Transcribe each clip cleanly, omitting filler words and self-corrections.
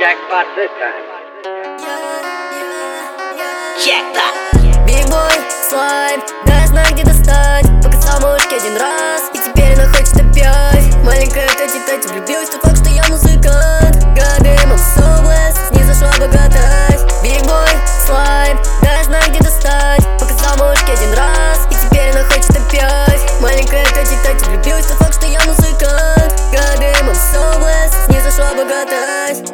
Jackpot this time. Jackpot. Big boy, слайм, дай знак, где достать. Показал малышке один раз, и теперь она хочет опять. Маленькая Катя влюбилась, тот факт, что я музыкант. Goddamn, I'm so blessed, снизу шла благодать. Big boy, слайм, дай знак, где достать. Показал малышке один раз, и теперь она хочет опять. Маленькая Катя влюбилась, тот факт, что я музыкант. Goddamn, I'm so blessed, снизу шла благодать.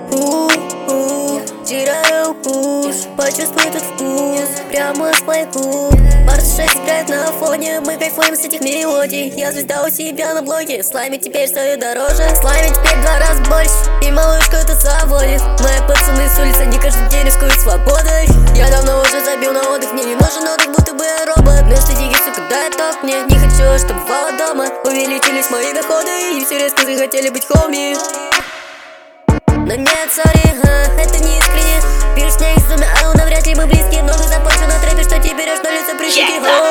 Теряю вкус, почувствуй этот вкус прямо с моих губ. Барс 6 играет на фоне, мы кайфуем с этих мелодий. Я звезда у себя на блоге, слайме теперь стою дороже. Слайме теперь 2 раза больше, и малышку это заводит. Мои пацаны с улицы, они каждый день рискуют свободой. Я давно уже забил на отдых, мне не нужен отдых, будто бы я робот. Вместо деньги, сука, дай ток мне, не хочу, чтобы бывало дома. Увеличились мои доходы, и все резко захотели быть хоми. Но нет, сори, это не искренне. Пишешь мне из зума, а навряд ли мы близкие. Много запущу на трэпе, что ты берешь на лицо прыщики.